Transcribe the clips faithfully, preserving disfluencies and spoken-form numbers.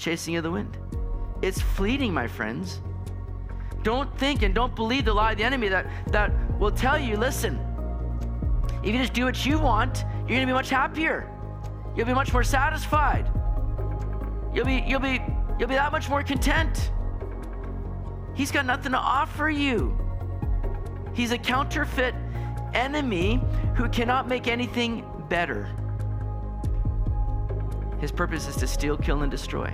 chasing of the wind. It's fleeting, my friends. Don't think and don't believe the lie of the enemy that, that will tell you, listen, if you just do what you want, you're gonna be much happier. You'll be much more satisfied. You'll be, you'll be, you'll be that much more content. He's got nothing to offer you. He's a counterfeit enemy who cannot make anything better. His purpose is to steal, kill, and destroy.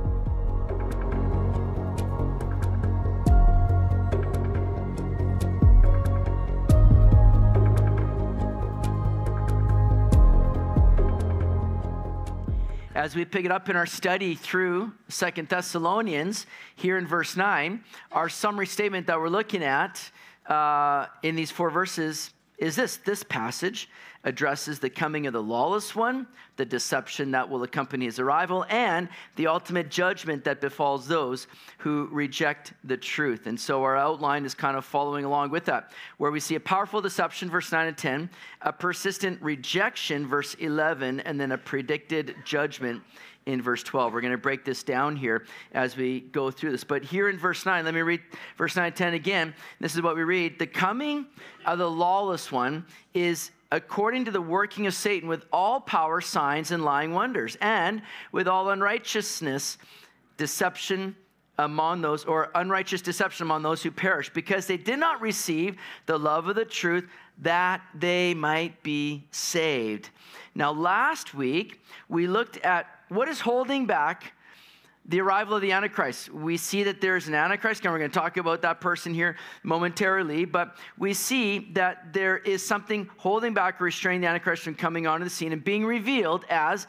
As we pick it up in our study through Second Thessalonians, here in verse nine, our summary statement that we're looking at uh, in these four verses is this. This passage addresses the coming of the lawless one, the deception that will accompany his arrival, and the ultimate judgment that befalls those who reject the truth. And so our outline is kind of following along with that, where we see a powerful deception, verse nine and ten, a persistent rejection, verse eleven, and then a predicted judgment in verse twelve. We're going to break this down here as we go through this. But here in verse nine, let me read verse nine and ten again. This is what we read. The coming of the lawless one is according to the working of Satan with all power, signs, and lying wonders, and with all unrighteousness, deception among those, or unrighteous deception among those who perish, because they did not receive the love of the truth that they might be saved. Now, last week, we looked at what is holding back the arrival of the Antichrist. We see that there's an Antichrist, and we're going to talk about that person here momentarily, but we see that there is something holding back or restraining the Antichrist from coming onto the scene and being revealed as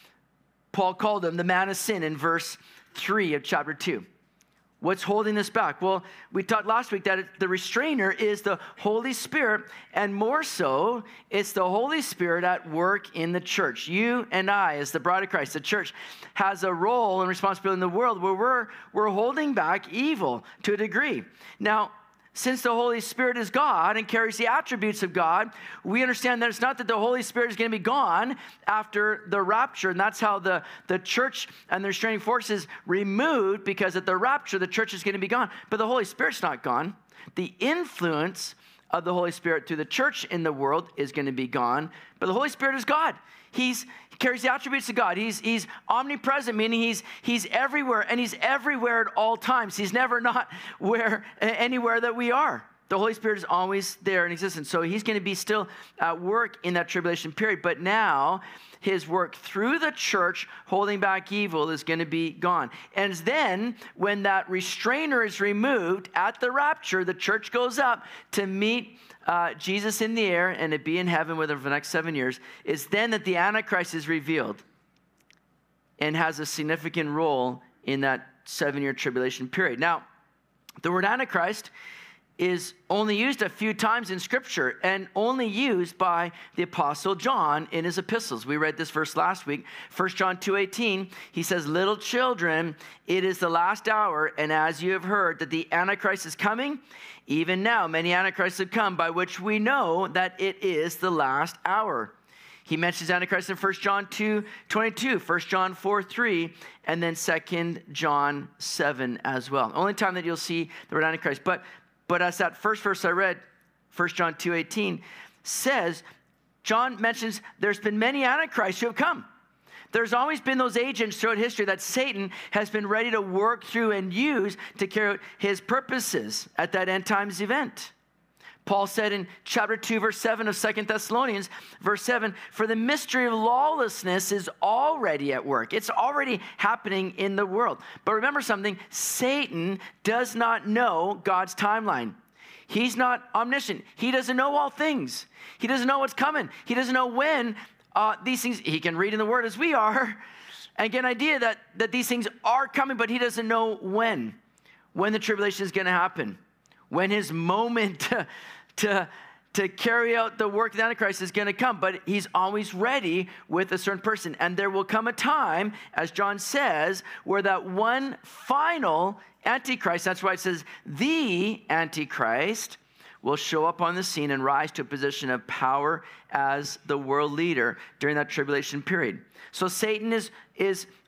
Paul called him, the man of sin, in verse three of chapter two. What's holding this back? Well, we talked last week that the restrainer is the Holy Spirit, and more so, it's the Holy Spirit at work in the church. You and I, as the bride of Christ, the church, has a role and responsibility in the world where we're, we're holding back evil to a degree. Now, since the Holy Spirit is God and carries the attributes of God, we understand that it's not that the Holy Spirit is going to be gone after the rapture, and that's how the, the church and the restraining force is removed, because at the rapture, the church is going to be gone. But the Holy Spirit's not gone. The influence of the Holy Spirit through the church in the world is going to be gone, but the Holy Spirit is God. He's, he carries the attributes of God. He's, he's omnipresent, meaning he's, he's everywhere, and he's everywhere at all times. He's never not where anywhere that we are. The Holy Spirit is always there in existence. So he's going to be still at work in that tribulation period. But now his work through the church holding back evil is going to be gone. And then when that restrainer is removed at the rapture, the church goes up to meet Uh, Jesus in the air and to be in heaven with him for the next seven years, is then that the Antichrist is revealed and has a significant role in that seven-year tribulation period. Now, the word Antichrist is only used a few times in Scripture and only used by the Apostle John in his epistles. We read this verse last week, First John two eighteen. He says, "Little children, it is the last hour, and as you have heard that the Antichrist is coming, even now many Antichrists have come, by which we know that it is the last hour." He mentions Antichrist in First John two twenty-two, First John four three, and then Second John seven as well. Only time that you'll see the word Antichrist. But But as that first verse I read, First John two eighteen, says, John mentions there's been many Antichrists who have come. There's always been those agents throughout history that Satan has been ready to work through and use to carry out his purposes at that end times event. Paul said in chapter two, verse seven of Second Thessalonians, verse seven, "For the mystery of lawlessness is already at work." It's already happening in the world. But remember something, Satan does not know God's timeline. He's not omniscient. He doesn't know all things. He doesn't know what's coming. He doesn't know when uh, these things, he can read in the Word as we are and get an idea that, that these things are coming, but he doesn't know when, when the tribulation is going to happen, when his moment to, to, to carry out the work of the Antichrist is going to come. But he's always ready with a certain person. And there will come a time, as John says, where that one final Antichrist, that's why it says the Antichrist, will show up on the scene and rise to a position of power as the world leader during that tribulation period. So Satan is, is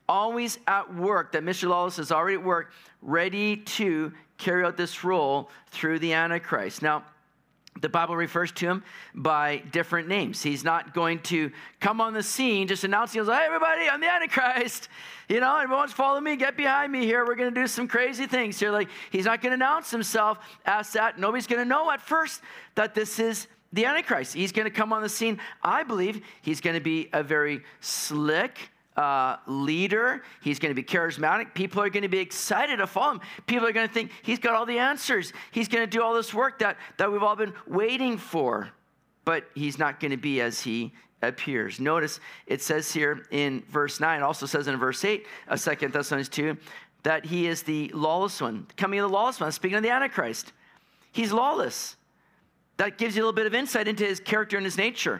always at work, that Mister Lawless is already at work, ready to carry out this role through the Antichrist. Now, the Bible refers to him by different names. He's not going to come on the scene just announcing, hey, everybody, I'm the Antichrist. You know, everyone's follow me, get behind me here. We're going to do some crazy things here. Like, he's not going to announce himself as that. Nobody's going to know at first that this is the Antichrist. He's going to come on the scene. I believe he's going to be a very slick Uh, leader. He's going to be charismatic. People are going to be excited to follow him. People are going to think he's got all the answers. He's going to do all this work that, that we've all been waiting for. But he's not going to be as he appears. Notice it says here in verse nine, it also says in verse eight of Second Thessalonians two, that he is the lawless one. Coming of the lawless one, speaking of the Antichrist. He's lawless. That gives you a little bit of insight into his character and his nature.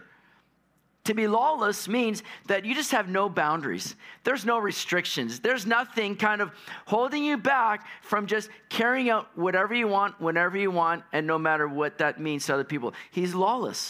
To be lawless means that you just have no boundaries. There's no restrictions. There's nothing kind of holding you back from just carrying out whatever you want, whenever you want, and no matter what that means to other people. He's lawless.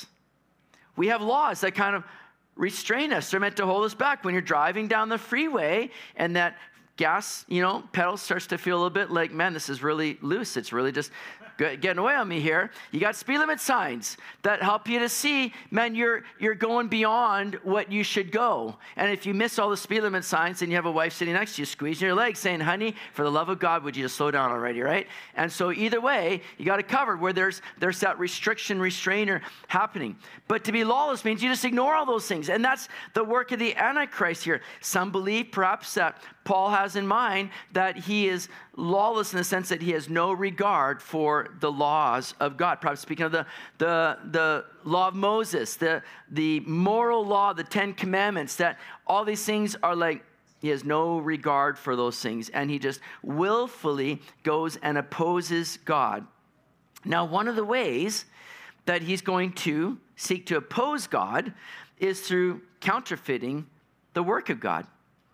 We have laws that kind of restrain us. They're meant to hold us back. When you're driving down the freeway and that gas, you know, pedal starts to feel a little bit like, man, this is really loose. It's really just getting away on me here. You got speed limit signs that help you to see, man, you're you're going beyond what you should go. And if you miss all the speed limit signs and you have a wife sitting next to you squeezing your leg saying, honey, for the love of God, would you just slow down already, right? And so either way, you got it covered where there's there's that restriction, restrainer happening. But to be lawless means you just ignore all those things. And that's the work of the Antichrist here. Some believe perhaps that Paul has in mind that he is lawless in the sense that he has no regard for the laws of God. Probably speaking of the, the, the law of Moses, the, the moral law, the Ten Commandments, that all these things are like, he has no regard for those things. And he just willfully goes and opposes God. Now, one of the ways that he's going to seek to oppose God is through counterfeiting the work of God.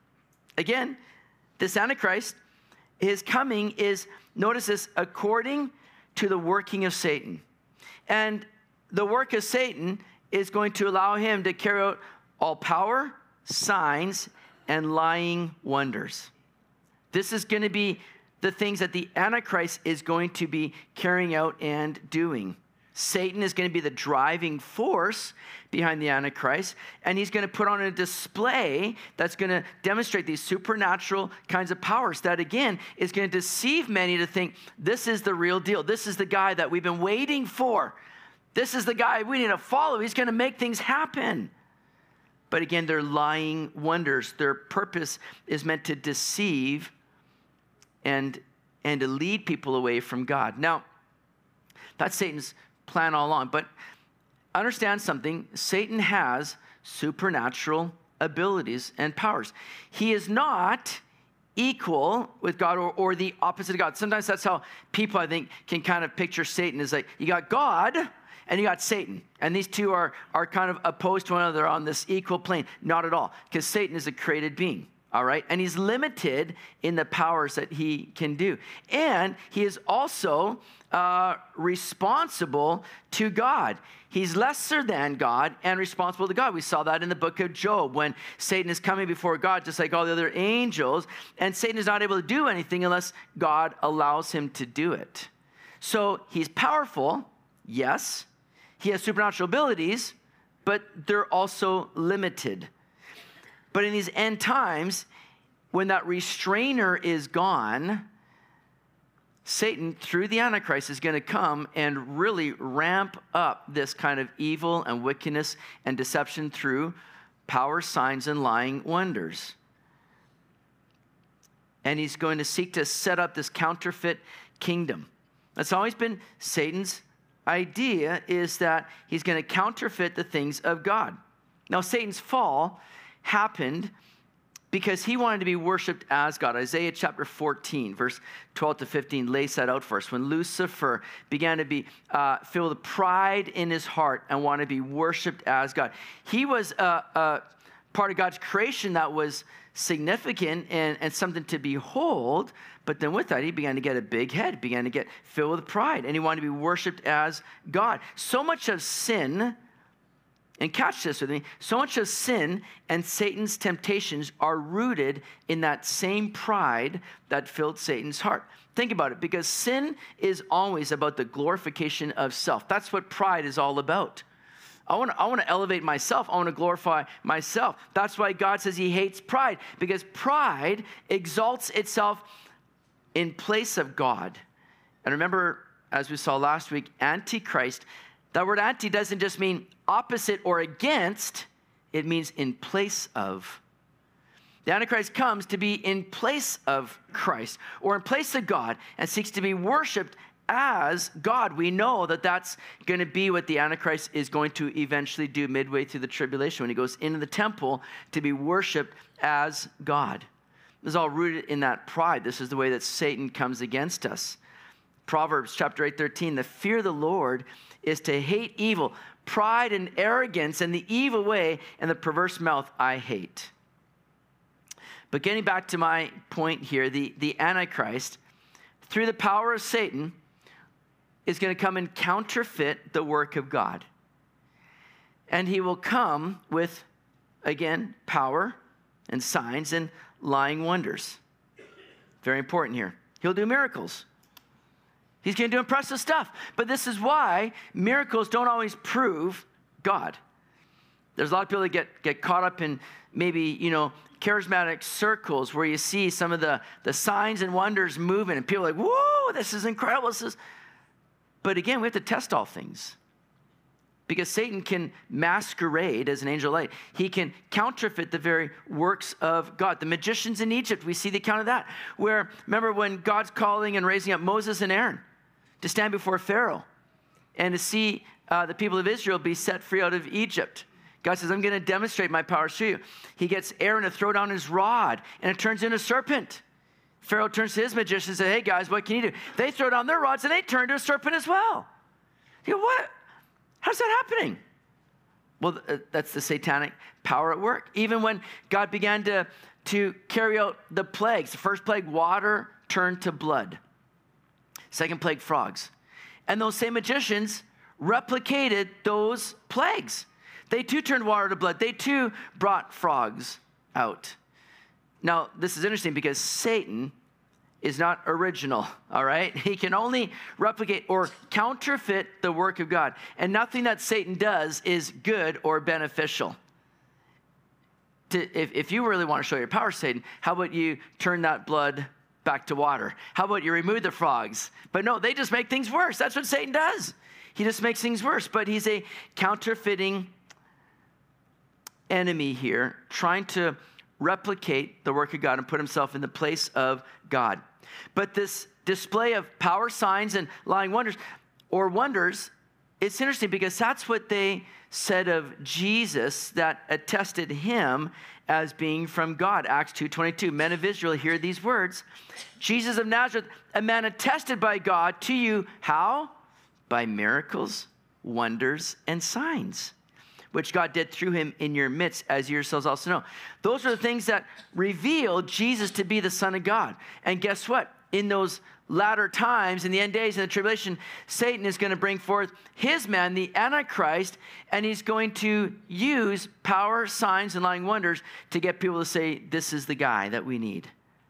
Again, this Antichrist, his coming is, notice this, according to the working of Satan. And the work of Satan is going to allow him to carry out all power, signs, and lying wonders. This is going to be the things that the Antichrist is going to be carrying out and doing. Satan is going to be the driving force behind the Antichrist, and he's going to put on a display that's going to demonstrate these supernatural kinds of powers that, again, is going to deceive many to think this is the real deal. This is the guy that we've been waiting for. This is the guy we need to follow. He's going to make things happen. But again, they're lying wonders. Their purpose is meant to deceive and, and to lead people away from God. Now, that's Satan's plan all along. But understand something. Satan has supernatural abilities and powers. He is not equal with God or, or the opposite of God. Sometimes that's how people, I think, can kind of picture Satan is like, you got God and you got Satan. And these two are, are kind of opposed to one another on this equal plane. Not at all. Because Satan is a created being. All right. And he's limited in the powers that he can do. And he is also uh, responsible to God. He's lesser than God and responsible to God. We saw that in the book of Job when Satan is coming before God, just like all the other angels. And Satan is not able to do anything unless God allows him to do it. So he's powerful. Yes. He has supernatural abilities, but they're also limited. But in these end times, when that restrainer is gone, Satan, through the Antichrist, is going to come and really ramp up this kind of evil and wickedness and deception through power, signs, and lying wonders. And he's going to seek to set up this counterfeit kingdom. That's always been Satan's idea, is that he's going to counterfeit the things of God. Now, Satan's fall happened because he wanted to be worshiped as God. Isaiah chapter fourteen, verse twelve to fifteen lays that out for us. When Lucifer began to be uh, filled with pride in his heart and want to be worshiped as God. He was a, a part of God's creation that was significant and, and something to behold, but then with that, he began to get a big head, began to get filled with pride, and he wanted to be worshiped as God. So much of sin And catch this with me, so much of sin and Satan's temptations are rooted in that same pride that filled Satan's heart. Think about it, because sin is always about the glorification of self. That's what pride is all about. I want to I want to elevate myself. I want to glorify myself. That's why God says he hates pride, because pride exalts itself in place of God. And remember, as we saw last week, Antichrist, that word anti doesn't just mean opposite or against, it means in place of. The Antichrist comes to be in place of Christ, or in place of God, and seeks to be worshiped as God. We know that that's going to be what the Antichrist is going to eventually do midway through the tribulation, when he goes into the temple to be worshiped as God. This is all rooted in that pride. This is the way that Satan comes against us. Proverbs chapter eight, thirteen, the fear of the Lord is to hate evil, pride and arrogance and the evil way and the perverse mouth I hate. But getting back to my point here, the, the Antichrist, through the power of Satan, is going to come and counterfeit the work of God. And he will come with, again, power and signs and lying wonders. Very important here. He'll do miracles. He's going to do impressive stuff. But this is why miracles don't always prove God. There's a lot of people that get, get caught up in maybe, you know, charismatic circles where you see some of the, the signs and wonders moving, and people are like, whoa, this is incredible. This is... But again, we have to test all things, because Satan can masquerade as an angel of light. He can counterfeit the very works of God. The magicians in Egypt, we see the account of that, where, remember when God's calling and raising up Moses and Aaron to stand before Pharaoh and to see uh, the people of Israel be set free out of Egypt. God says, I'm going to demonstrate my power to you. He gets Aaron to throw down his rod, and it turns into a serpent. Pharaoh turns to his magicians and says, hey guys, what can you do? They throw down their rods, and they turn to a serpent as well. You go, what? How's that happening? Well, that's the satanic power at work. Even when God began to, to carry out the plagues, the first plague, water turned to blood. Second plague, frogs. And those same magicians replicated those plagues. They too turned water to blood. They too brought frogs out. Now, this is interesting because Satan is not original, all right? He can only replicate or counterfeit the work of God. And nothing that Satan does is good or beneficial. To, if, if you really want to show your power, Satan, how about you turn that blood back to water? How about you remove the frogs? But no, they just make things worse. That's what Satan does. He just makes things worse. But he's a counterfeiting enemy here, trying to replicate the work of God and put himself in the place of God. But this display of power, signs, and lying wonders, or wonders, it's interesting because that's what they said of Jesus that attested him as being from God. Acts two twenty-two, men of Israel, hear these words. Jesus of Nazareth, a man attested by God to you, how? By miracles, wonders, and signs, which God did through him in your midst, as you yourselves also know. Those are the things that reveal Jesus to be the Son of God. And guess what? In those latter times, in the end days, in the tribulation, Satan is going to bring forth his man, the Antichrist, and he's going to use power, signs, and lying wonders to get people to say, this is the guy that we need.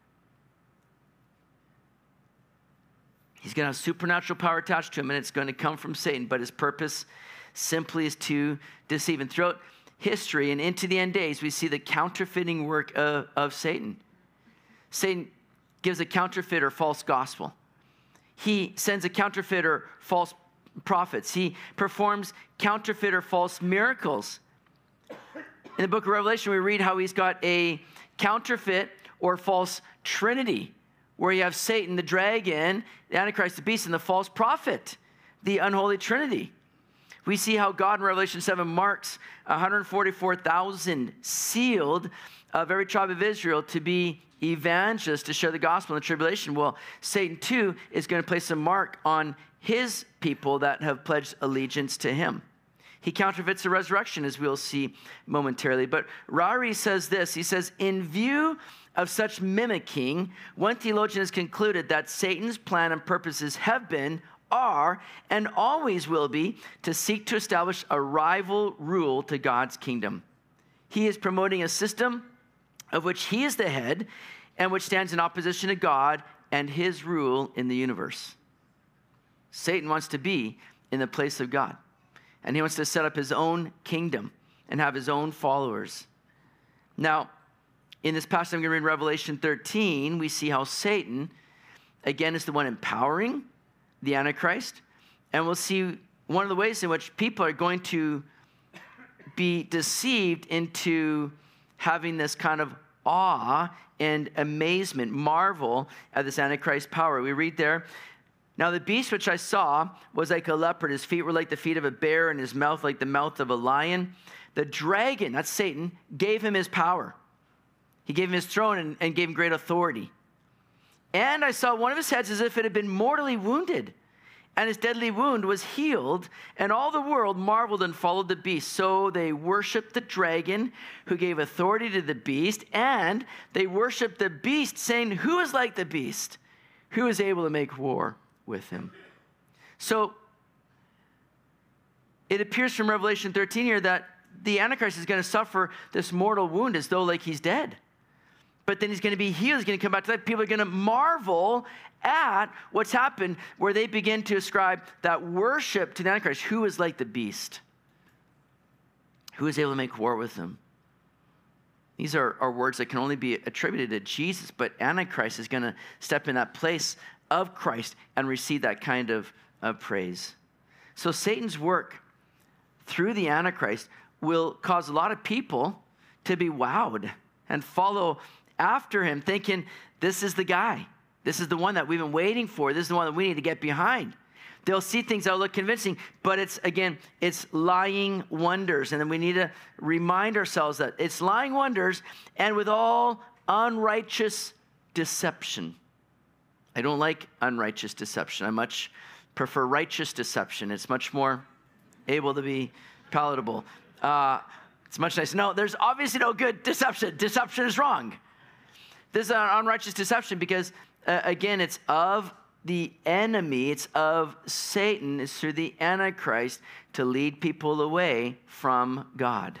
He's going to have supernatural power attached to him, and it's going to come from Satan, but his purpose simply is to deceive. And throughout history and into the end days, we see the counterfeiting work of, of Satan. Satan gives a counterfeit or false gospel. He sends a counterfeit or false prophets. He performs counterfeit or false miracles. In the book of Revelation, we read how he's got a counterfeit or false trinity, where you have Satan, the dragon, the Antichrist, the beast, and the false prophet, the unholy trinity. We see how God in Revelation seven marks one hundred forty-four thousand sealed of every tribe of Israel to be evangelists, to share the gospel in the tribulation. Well, Satan too is going to place a mark on his people that have pledged allegiance to him. He counterfeits the resurrection, as we'll see momentarily. But Rari says this, he says, in view of such mimicking, one theologian has concluded that Satan's plan and purposes have been, are and always will be to seek to establish a rival rule to God's kingdom. He is promoting a system of which he is the head and which stands in opposition to God and his rule in the universe. Satan wants to be in the place of God, and he wants to set up his own kingdom and have his own followers. Now, in this passage I'm going to read in Revelation thirteen, we see how Satan, again, is the one empowering the Antichrist. And we'll see one of the ways in which people are going to be deceived into having this kind of awe and amazement, marvel at this Antichrist power. We read there, "Now the beast which I saw was like a leopard. His feet were like the feet of a bear, and his mouth like the mouth of a lion. The dragon," that's Satan, "gave him his power. He gave him his throne and, and gave him great authority. And I saw one of his heads as if it had been mortally wounded, and his deadly wound was healed, and all the world marveled and followed the beast. So they worshiped the dragon who gave authority to the beast, and they worshiped the beast, saying, 'Who is like the beast? Who is able to make war with him?'" So it appears from Revelation thirteen here that the Antichrist is going to suffer this mortal wound as though like he's dead. But then he's going to be healed. He's going to come back to life. People are going to marvel at what's happened, where they begin to ascribe that worship to the Antichrist. Who is like the beast? Who is able to make war with him? These are, are words that can only be attributed to Jesus, but Antichrist is going to step in that place of Christ and receive that kind of, of praise. So Satan's work through the Antichrist will cause a lot of people to be wowed and follow after him, thinking, this is the guy. This is the one that we've been waiting for. This is the one that we need to get behind. They'll see things that look convincing, but it's, again, it's lying wonders. And then we need to remind ourselves that it's lying wonders and with all unrighteous deception. I don't like unrighteous deception. I much prefer righteous deception. It's much more able to be palatable. Uh, it's much nicer. No, there's obviously no good deception. Deception is wrong. This is an unrighteous deception because, uh, again, it's of the enemy. It's of Satan. It's through the Antichrist to lead people away from God.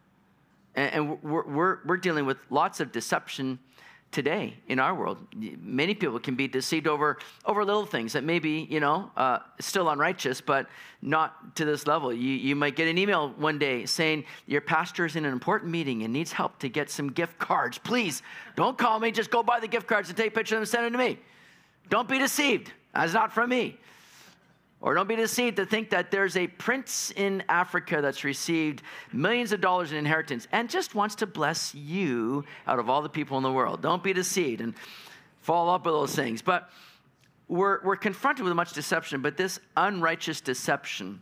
And, and we're, we're, we're dealing with lots of deception today in our world. Many people can be deceived over, over little things that may be, you know, uh, still unrighteous, but not to this level. You, you might get an email one day saying your pastor is in an important meeting and needs help to get some gift cards. Please don't call me. Just go buy the gift cards and take pictures of them and send them to me. Don't be deceived. That's not from me. Or don't be deceived to think that there's a prince in Africa that's received millions of dollars in inheritance and just wants to bless you out of all the people in the world. Don't be deceived and fall up with those things. But we're, we're confronted with much deception, but this unrighteous deception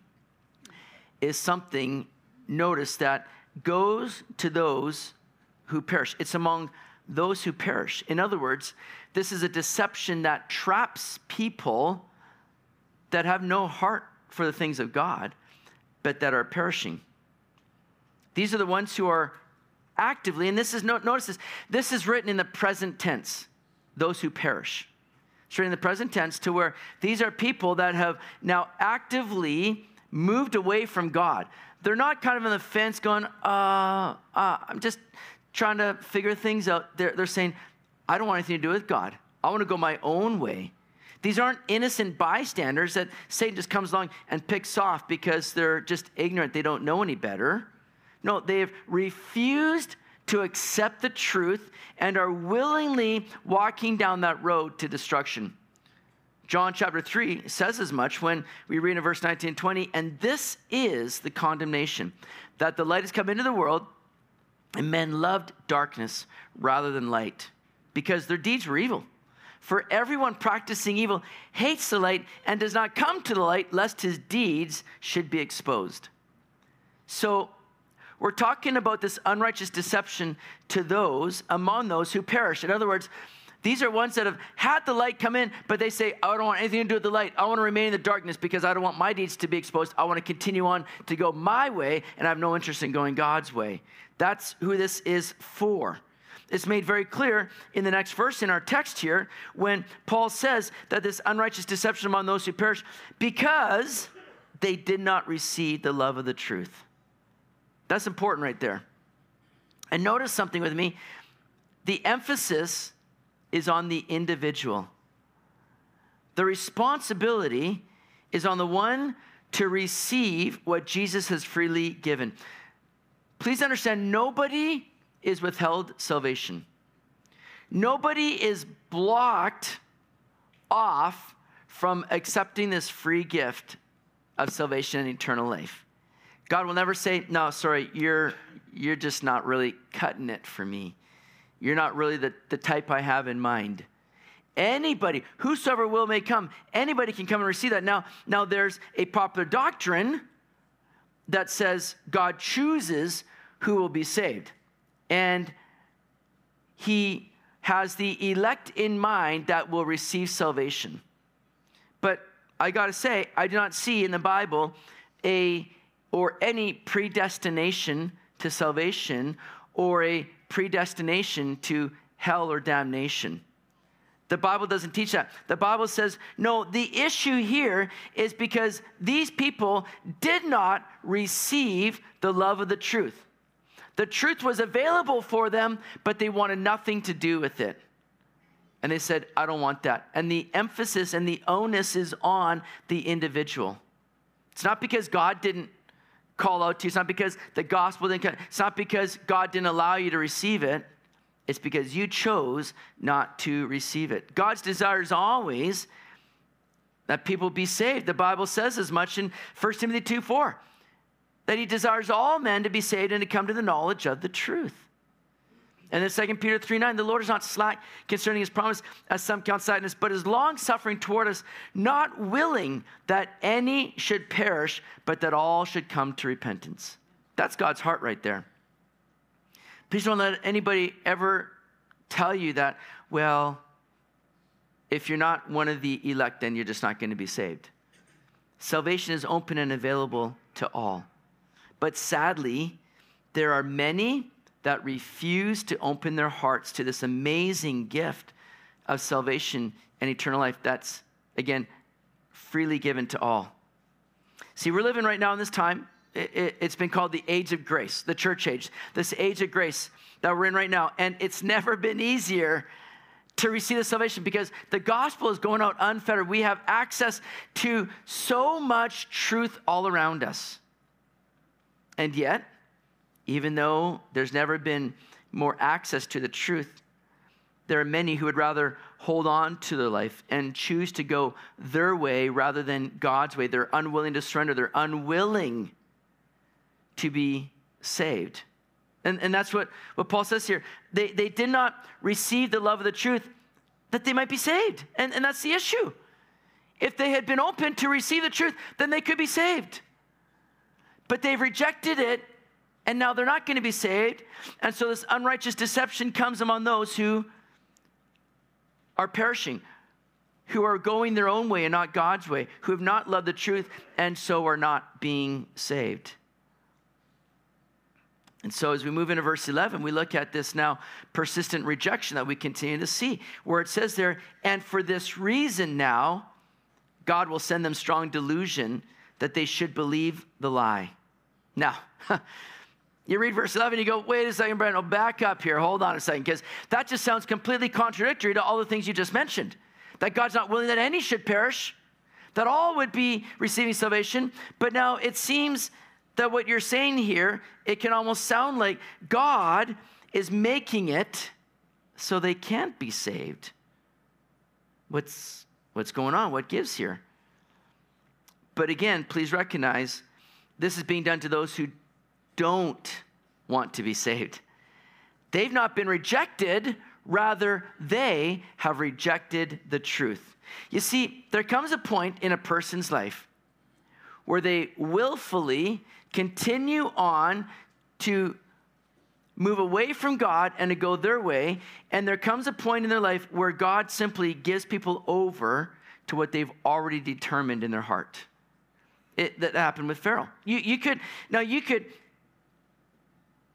is something, notice, that goes to those who perish. It's among those who perish. In other words, this is a deception that traps people that have no heart for the things of God, but that are perishing. These are the ones who are actively, and this is, notice this, this is written in the present tense, those who perish. It's written in the present tense to where these are people that have now actively moved away from God. They're not kind of on the fence going, uh, uh, I'm just trying to figure things out. They're, they're saying, I don't want anything to do with God. I want to go my own way. These aren't innocent bystanders that Satan just comes along and picks off because they're just ignorant. They don't know any better. No, they've refused to accept the truth and are willingly walking down that road to destruction. John chapter three says as much when we read in verse nineteen and twenty, and this is the condemnation, that the light has come into the world, and men loved darkness rather than light, because their deeds were evil. For everyone practicing evil hates the light and does not come to the light, lest his deeds should be exposed. So we're talking about this unrighteous deception to those, among those who perish. In other words, these are ones that have had the light come in, but they say, I don't want anything to do with the light. I want to remain in the darkness because I don't want my deeds to be exposed. I want to continue on to go my way, and I have no interest in going God's way. That's who this is for. It's made very clear in the next verse in our text here when Paul says that this unrighteous deception among those who perish because they did not receive the love of the truth. That's important right there. And notice something with me. The emphasis is on the individual. The responsibility is on the one to receive what Jesus has freely given. Please understand, nobody is withheld salvation. Nobody is blocked off from accepting this free gift of salvation and eternal life. God will never say, no, sorry, you're, you're just not really cutting it for me. You're not really the, the type I have in mind. Anybody, whosoever will may come, anybody can come and receive that. Now, now there's a popular doctrine that says God chooses who will be saved. And he has the elect in mind that will receive salvation. But I got to say, I do not see in the Bible a or any predestination to salvation or a predestination to hell or damnation. The Bible doesn't teach that. The Bible says, no, the issue here is because these people did not receive the love of the truth. The truth was available for them, but they wanted nothing to do with it. And they said, I don't want that. And the emphasis and the onus is on the individual. It's not because God didn't call out to you. It's not because the gospel didn't come. It's not because God didn't allow you to receive it. It's because you chose not to receive it. God's desire is always that people be saved. The Bible says as much in First Timothy two four, that he desires all men to be saved and to come to the knowledge of the truth. And then Second Peter three nine, the Lord is not slack concerning his promise, as some count slackness, but is long-suffering toward us, not willing that any should perish, but that all should come to repentance. That's God's heart right there. Please don't let anybody ever tell you that, well, if you're not one of the elect, then you're just not going to be saved. Salvation is open and available to all. But sadly, there are many that refuse to open their hearts to this amazing gift of salvation and eternal life that's, again, freely given to all. See, we're living right now in this time. It, it, it's been called the age of grace, the church age, this age of grace that we're in right now. And it's never been easier to receive the salvation because the gospel is going out unfettered. We have access to so much truth all around us. And yet, even though there's never been more access to the truth, there are many who would rather hold on to their life and choose to go their way rather than God's way. They're unwilling to surrender. They're unwilling to be saved. And, and that's what, what Paul says here. They, they did not receive the love of the truth that they might be saved. And, and that's the issue. If they had been open to receive the truth, then they could be saved. But they've rejected it, and now they're not going to be saved. And so this unrighteous deception comes among those who are perishing, who are going their own way and not God's way, who have not loved the truth and so are not being saved. And so as we move into verse eleven, we look at this now persistent rejection that we continue to see, where it says there, and for this reason now, God will send them strong delusion that they should believe the lie. Now, you read verse eleven, you go, wait a second, Brandon, I'll back up here. Hold on a second, because that just sounds completely contradictory to all the things you just mentioned. That God's not willing that any should perish, that all would be receiving salvation. But now it seems that what you're saying here, it can almost sound like God is making it so they can't be saved. What's, what's going on? What gives here? But again, please recognize this is being done to those who don't want to be saved. They've not been rejected, rather they have rejected the truth. You see, there comes a point in a person's life where they willfully continue on to move away from God and to go their way, and there comes a point in their life where God simply gives people over to what they've already determined in their heart. It, that happened with Pharaoh. You, you could, now you could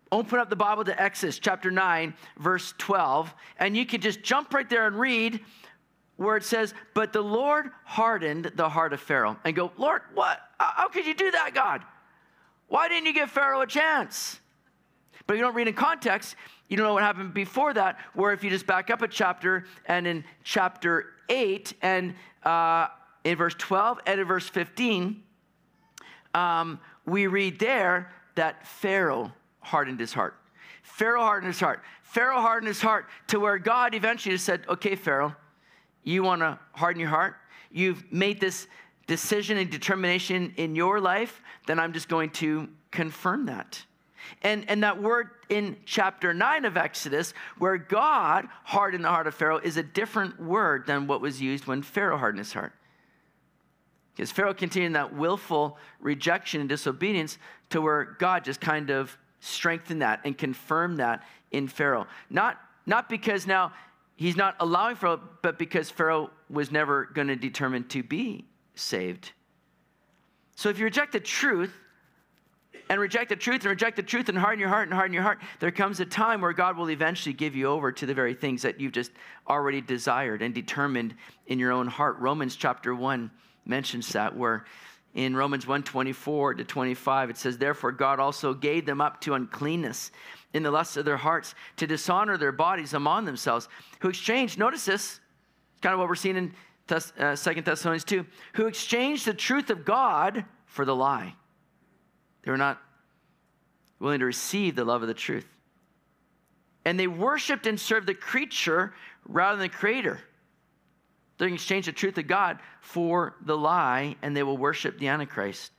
open up the Bible to Exodus chapter nine, verse twelve, and you could just jump right there and read where it says, but the Lord hardened the heart of Pharaoh. And go, Lord, what? How could you do that, God? Why didn't you give Pharaoh a chance? But if you don't read in context, you don't know what happened before that, where if you just back up a chapter, and in chapter eight, and uh, in verse twelve, and in verse fifteen, um, we read there that Pharaoh hardened his heart. Pharaoh hardened his heart. Pharaoh hardened his heart to where God eventually just said, okay, Pharaoh, you want to harden your heart? You've made this decision and determination in your life, then I'm just going to confirm that. And, and that word in chapter nine of Exodus, where God hardened the heart of Pharaoh, is a different word than what was used when Pharaoh hardened his heart. Because Pharaoh continued that willful rejection and disobedience to where God just kind of strengthened that and confirmed that in Pharaoh. Not, not because now he's not allowing Pharaoh, but because Pharaoh was never going to determine to be saved. So if you reject the truth, and reject the truth, and reject the truth, and harden your heart, and harden your heart, there comes a time where God will eventually give you over to the very things that you've just already desired and determined in your own heart. Romans chapter one mentions that, where in Romans one, twenty-four to twenty-five, it says, therefore God also gave them up to uncleanness in the lusts of their hearts, to dishonor their bodies among themselves, who exchanged, notice this, it's kind of what we're seeing in Thess- uh, Second Thessalonians two, who exchanged the truth of God for the lie. They were not willing to receive the love of the truth. And they worshiped and served the creature rather than the creator. They exchanged the truth of God for the lie, and they will worship the Antichrist.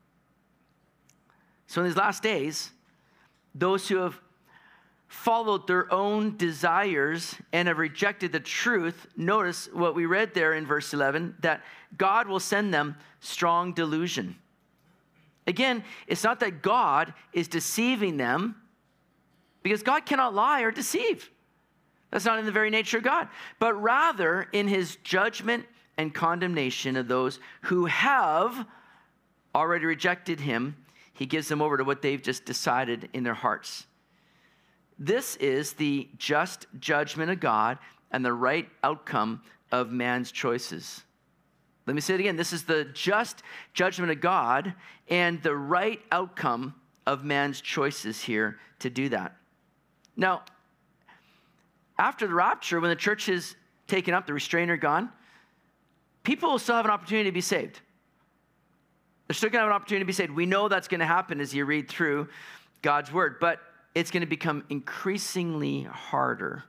So in these last days, those who have followed their own desires and have rejected the truth, notice what we read there in verse eleven, that God will send them strong delusion. Again, it's not that God is deceiving them, because God cannot lie or deceive. That's not in the very nature of God. But rather, in his judgment and condemnation of those who have already rejected him, he gives them over to what they've just decided in their hearts. This is the just judgment of God and the right outcome of man's choices. Let me say it again. This is the just judgment of God and the right outcome of man's choices here to do that. Now, after the rapture, when the church is taken up, the restrainer gone, people will still have an opportunity to be saved. They're still going to have an opportunity to be saved. We know that's going to happen as you read through God's word, but it's going to become increasingly harder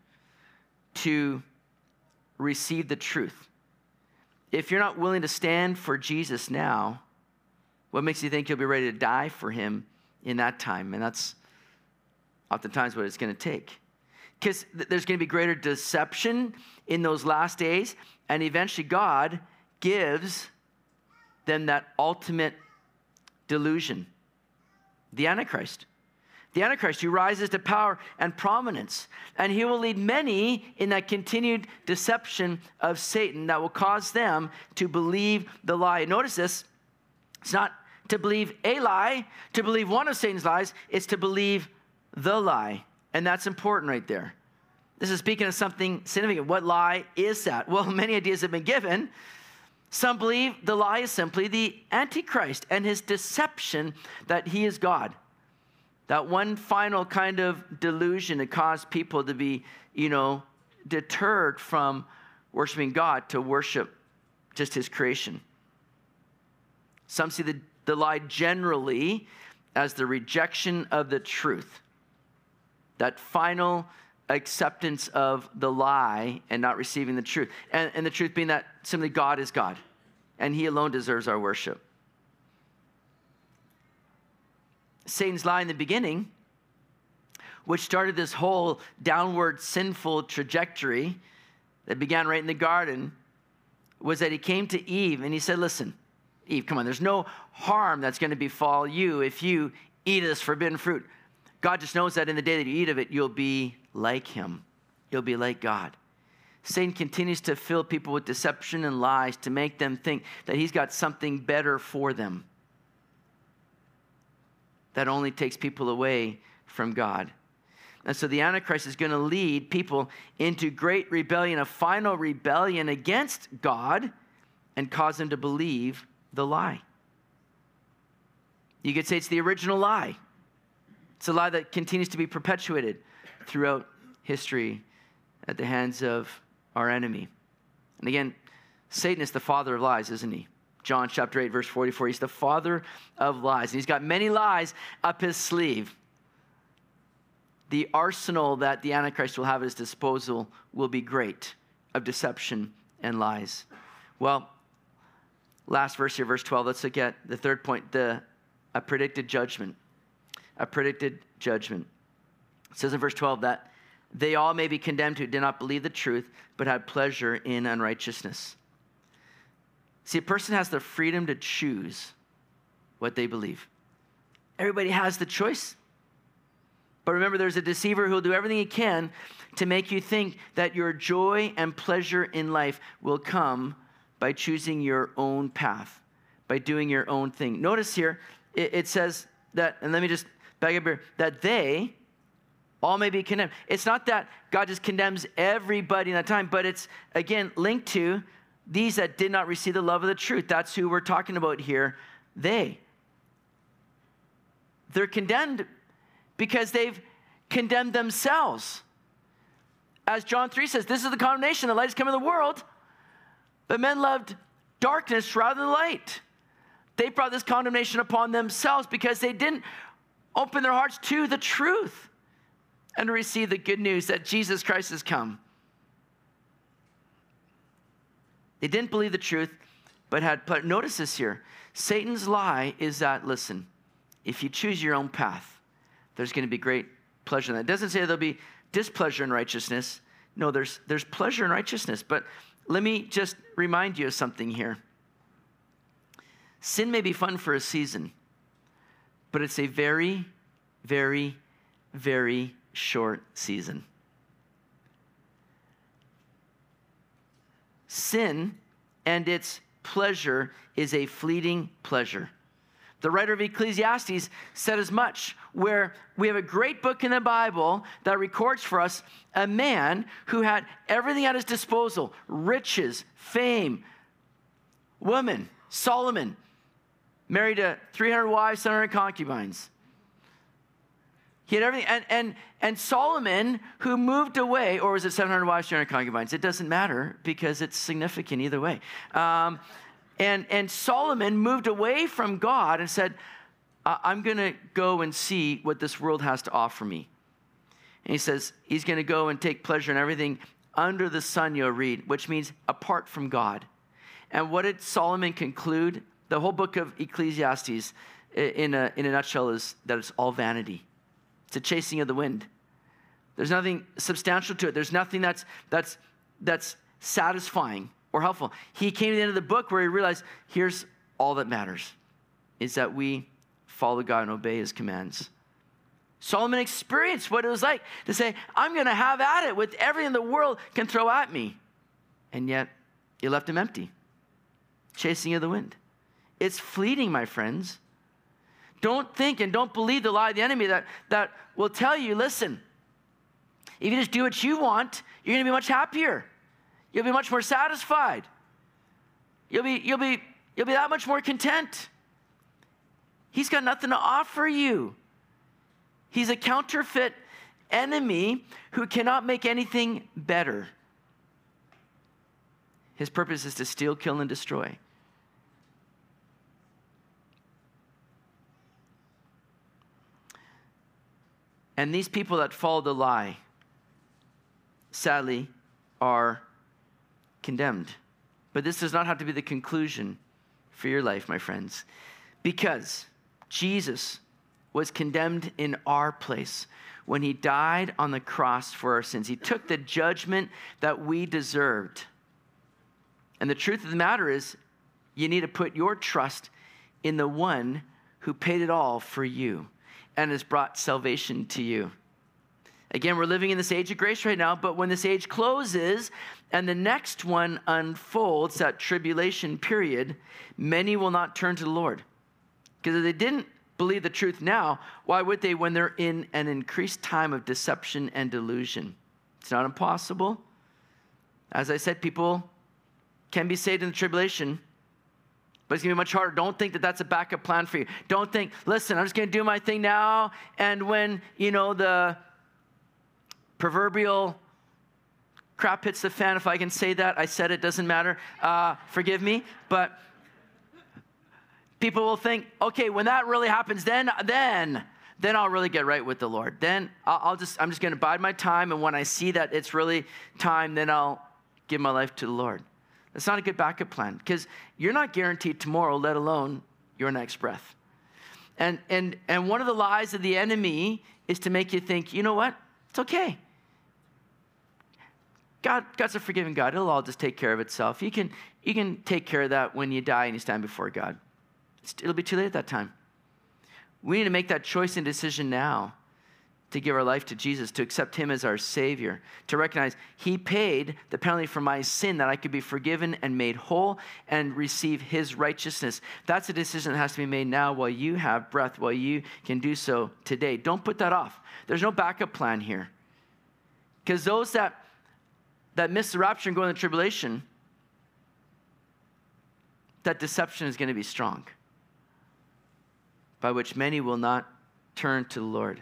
to receive the truth. If you're not willing to stand for Jesus now, what makes you think you'll be ready to die for him in that time? And that's oftentimes what it's going to take. Because th- there's going to be greater deception in those last days, and eventually God gives them that ultimate delusion, the Antichrist. The Antichrist, who rises to power and prominence. And he will lead many in that continued deception of Satan that will cause them to believe the lie. Notice this. It's not to believe a lie, to believe one of Satan's lies. It's to believe the lie. And that's important right there. This is speaking of something significant. What lie is that? Well, many ideas have been given. Some believe the lie is simply the Antichrist and his deception that he is God. That one final kind of delusion that caused people to be, you know, deterred from worshiping God to worship just his creation. Some see the, the lie generally as the rejection of the truth. That final acceptance of the lie and not receiving the truth. And, and the truth being that simply God is God. And he alone deserves our worship. Satan's lie in the beginning, which started this whole downward sinful trajectory that began right in the garden, was that he came to Eve and he said, listen, Eve, come on, there's no harm that's going to befall you if you eat of this forbidden fruit. God just knows that in the day that you eat of it, you'll be like him. You'll be like God. Satan continues to fill people with deception and lies to make them think that he's got something better for them. That only takes people away from God. And so the Antichrist is going to lead people into great rebellion, a final rebellion against God, and cause them to believe the lie. You could say it's the original lie. It's a lie that continues to be perpetuated throughout history at the hands of our enemy. And again, Satan is the father of lies, isn't he? John chapter eight, verse forty-four, he's the father of lies. And he's got many lies up his sleeve. The arsenal that the Antichrist will have at his disposal will be great, of deception and lies. Well, last verse here, verse twelve, let's look at the third point, the a predicted judgment. A predicted judgment. It says in verse twelve that they all may be condemned who did not believe the truth, but had pleasure in unrighteousness. See, a person has the freedom to choose what they believe. Everybody has the choice. But remember, there's a deceiver who will do everything he can to make you think that your joy and pleasure in life will come by choosing your own path, by doing your own thing. Notice here, it, it says that, and let me just back up here, that they all may be condemned. It's not that God just condemns everybody in that time, but it's, again, linked to these that did not receive the love of the truth. That's who we're talking about here. They. They're condemned because they've condemned themselves. As John three says, this is the condemnation. The light has come in the world, but men loved darkness rather than light. They brought this condemnation upon themselves because they didn't open their hearts to the truth and to receive the good news that Jesus Christ has come. They didn't believe the truth, but had pleasure. Notice this here. Satan's lie is that, listen, if you choose your own path, there's going to be great pleasure in that. It doesn't say there'll be displeasure in righteousness. No, there's, there's pleasure in righteousness. But let me just remind you of something here. Sin may be fun for a season, but it's a very, very, very short season. Sin and its pleasure is a fleeting pleasure. The writer of Ecclesiastes said as much, where we have a great book in the Bible that records for us a man who had everything at his disposal, riches, fame, woman, Solomon, married to three hundred wives, seven hundred concubines. He had everything. And, and, and Solomon, who moved away, or was it seven hundred wives, three hundred concubines? It doesn't matter because it's significant either way. Um, and, and Solomon moved away from God and said, I'm going to go and see what this world has to offer me. And he says he's going to go and take pleasure in everything under the sun, you'll read, which means apart from God. And what did Solomon conclude? The whole book of Ecclesiastes, in a, in a nutshell, is that it's all vanity. It's a chasing of the wind. There's nothing substantial to it. There's nothing that's that's that's satisfying or helpful. He came to the end of the book where he realized, here's all that matters, is that we follow God and obey his commands. Solomon experienced what it was like to say, I'm going to have at it with everything the world can throw at me. And yet, it left him empty, chasing of the wind. It's fleeting, my friends. Don't think and don't believe the lie of the enemy that, that will tell you, listen, if you just do what you want, you're going to be much happier. You'll be much more satisfied. You'll be, you'll be, you'll be that much more content. He's got nothing to offer you. He's a counterfeit enemy who cannot make anything better. His purpose is to steal, kill, and destroy. And these people that follow the lie, sadly, are condemned. But this does not have to be the conclusion for your life, my friends, because Jesus was condemned in our place when he died on the cross for our sins. He took the judgment that we deserved. And the truth of the matter is, you need to put your trust in the one who paid it all for you and has brought salvation to you. Again, we're living in this age of grace right now, but when this age closes and the next one unfolds, that tribulation period, many will not turn to the Lord. Because if they didn't believe the truth now, why would they when they're in an increased time of deception and delusion? It's not impossible. As I said, people can be saved in the tribulation, but it's going to be much harder. Don't think that that's a backup plan for you. Don't think, listen, I'm just going to do my thing now, and when, you know, the proverbial crap hits the fan, if I can say that, I said it, doesn't matter. Uh, forgive me, but people will think, okay, when that really happens, then, then, then I'll really get right with the Lord. Then I'll, I'll just, I'm just going to bide my time, and when I see that it's really time, then I'll give my life to the Lord. That's not a good backup plan, because you're not guaranteed tomorrow, let alone your next breath. And and and one of the lies of the enemy is to make you think, you know what? It's okay. God, God's a forgiving God. It'll all just take care of itself. You can you can take care of that when you die and you stand before God. It's, it'll be too late at that time. We need to make that choice and decision now to give our life to Jesus, to accept him as our Savior, to recognize he paid the penalty for my sin that I could be forgiven and made whole and receive his righteousness. That's a decision that has to be made now while you have breath, while you can do so today. Don't put that off. There's no backup plan here. Because those that, that miss the rapture and go in the tribulation, that deception is going to be strong, by which many will not turn to the Lord.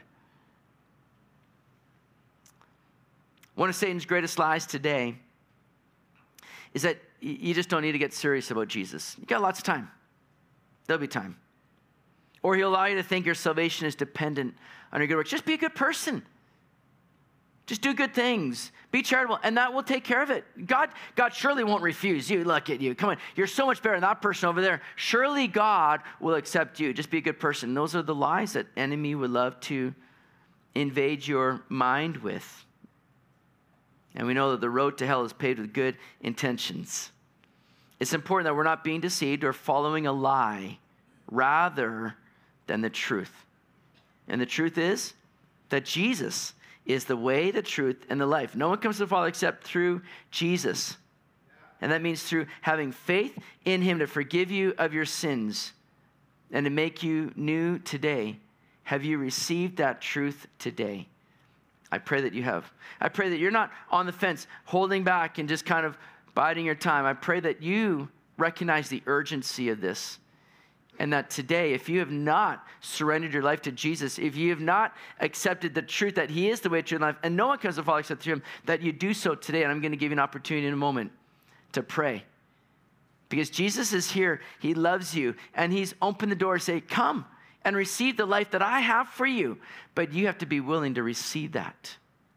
One of Satan's greatest lies today is that you just don't need to get serious about Jesus. You got lots of time. There'll be time. Or he'll allow you to think your salvation is dependent on your good works. Just be a good person. Just do good things. Be charitable, and that will take care of it. God, God surely won't refuse you. Look at you. Come on. You're so much better than that person over there. Surely God will accept you. Just be a good person. Those are the lies that enemy would love to invade your mind with. And we know that the road to hell is paved with good intentions. It's important that we're not being deceived or following a lie rather than the truth. And the truth is that Jesus is the way, the truth, and the life. No one comes to the Father except through Jesus. And that means through having faith in him to forgive you of your sins and to make you new today. Have you received that truth today? I pray that you have. I pray that you're not on the fence, holding back and just kind of biding your time. I pray that you recognize the urgency of this, and that today, if you have not surrendered your life to Jesus, if you have not accepted the truth that he is the way to your life, and no one comes to the Father except through him, that you do so today. And I'm going to give you an opportunity in a moment to pray. Because Jesus is here. He loves you, and he's opened the door to say, come and receive the life that I have for you. But you have to be willing to receive that.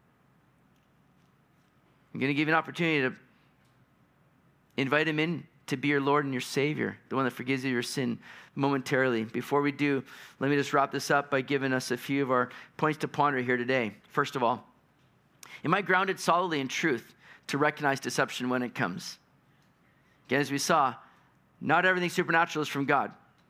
I'm going to give you an opportunity to invite him in to be your Lord and your Savior, the one that forgives you your sin momentarily. Before we do, let me just wrap this up by giving us a few of our points to ponder here today. First of all, am I grounded solidly in truth to recognize deception when it comes? Again, as we saw, not everything supernatural is from God.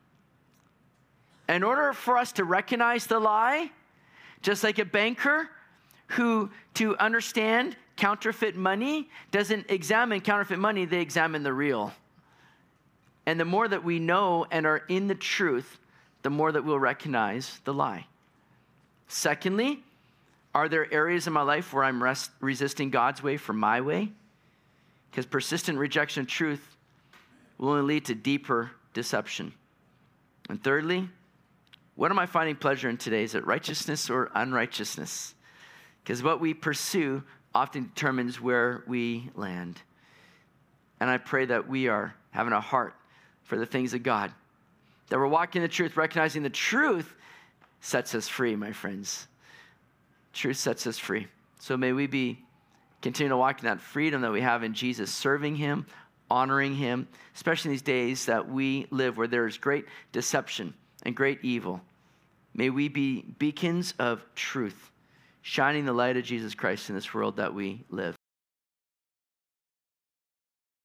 In order for us to recognize the lie, just like a banker who, to understand counterfeit money, doesn't examine counterfeit money, they examine the real. And the more that we know and are in the truth, the more that we'll recognize the lie. Secondly, are there areas in my life where I'm rest, resisting God's way for my way? Because persistent rejection of truth will only lead to deeper deception. And thirdly, what am I finding pleasure in today? Is it righteousness or unrighteousness? Because what we pursue often determines where we land. And I pray that we are having a heart for the things of God, that we're walking the truth, recognizing the truth sets us free, my friends. Truth sets us free. So may we be continue to walk in that freedom that we have in Jesus, serving him, honoring him, especially in these days that we live where there is great deception and great evil. May we be beacons of truth, shining the light of Jesus Christ in this world that we live.